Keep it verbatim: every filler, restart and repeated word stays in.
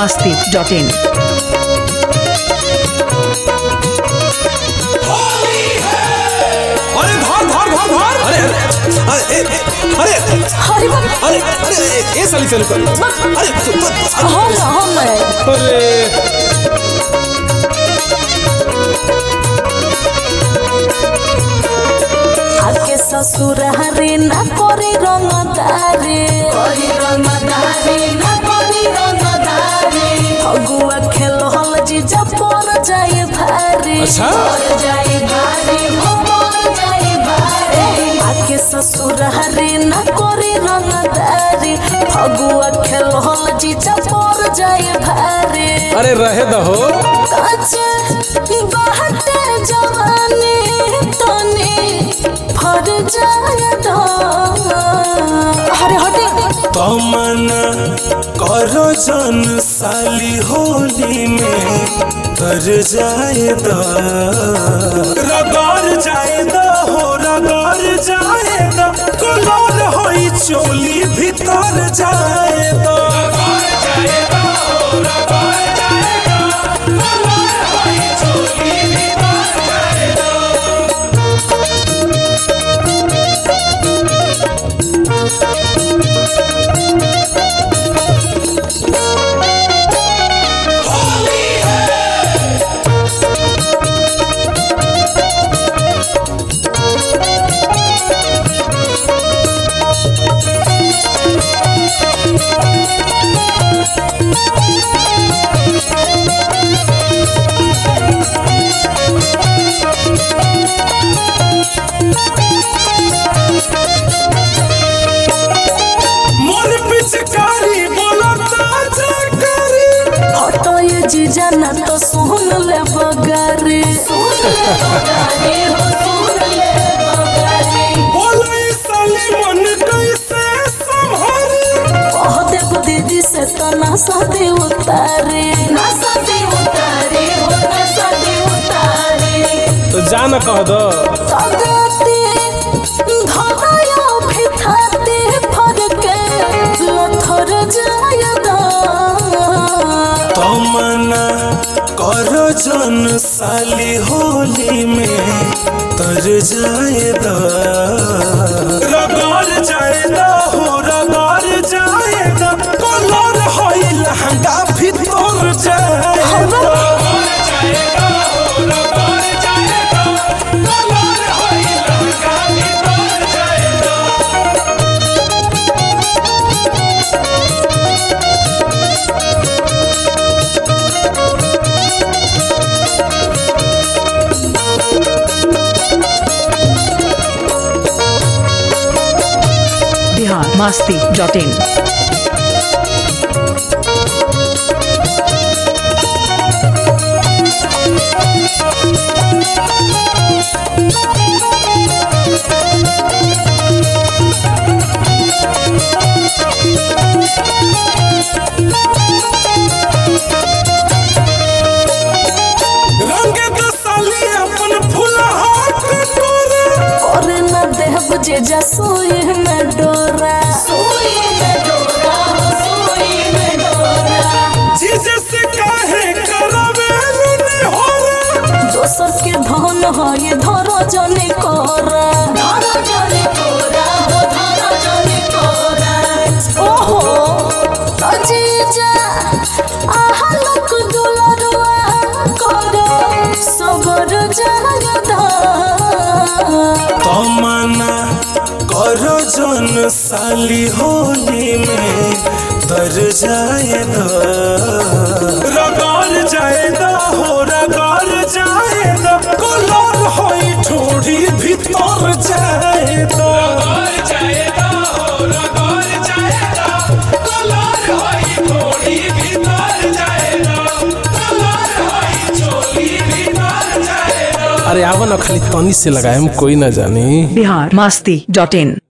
मस्ती dot इन। अरे धर धर धर धर अरे अरे अरे अरे बाप अरे अरे ए साली चालू कर अरे हम हम अरे आके ससुर हरे ना करे रंगदारे करे रंगदारे ना करे रंगदारे फगुआ खेल हल जी जब पर जाए भारे अच्छा? पर जाए भारे हो पर जाए भारे आके ससुर हरे ना करे रंगदारे फगुआ खेल हल जी जब पर जाए भारे अरे रहे दहो काचे बहते जवानी तने फर जाए तो अरे हटे तमन्ना करो जन साली होली में तर जाए दा रगड़ जाए दा हो रगड़ जाए दा कलर होई चोली भीतर जाए दा रगड़ जाए दा हो रगड़ जाए दा कलर होई चोली भीतर जाए दा। जीजा ना तो सुन ले बगारे सुन ले बगारे हो सुन ले बगारे बोले साली मन कैसे संभाले कह देव दीदी से तो ना सदे उतारे ना सदे उतारे हो ना सदे उतारे तो जाना कह दो सगाते धरायो फिथाते फरके लथर जाय दा तमन्ना करो जन साली होली में तर जाए दा रगड़ जाए दा हो रगड़ जाए दा कलर होई लहंगा भीतर जाए दा रगड़ जाए दा हो रगड़ जाए दा कलर होई लहंगा भीतर जाए दा। Bihar Masti dot in. रंग द साली अपन फुलहार करे और न देव जे जा सोई में डोरा सोई में डोरा हो सोई में डोरा जीजे से काहे करवे लुनी होरा दोसर के धन हो ये धरो जने कोरा धरो जने कोरा हो धरो जने कोरा ओहो अजीजा आहा लोक दुलरुआ करे सबर जायदा तमन्ना करो जन साली होली में तर जाए दा रगड़ जाए दा हो रगड़ जाए दा कलर होई ठोड़ी भीतर जाए दा रगड़ जाए दा हो रगड़ जाए दा कलर होई ठोड़ी भीतर जाए दा कलर होई चोली भीतर जाए दा। अरे आवा ना खाली तनी से लगाए हम कोई ना जानी। बिहार मस्ती डॉट इन।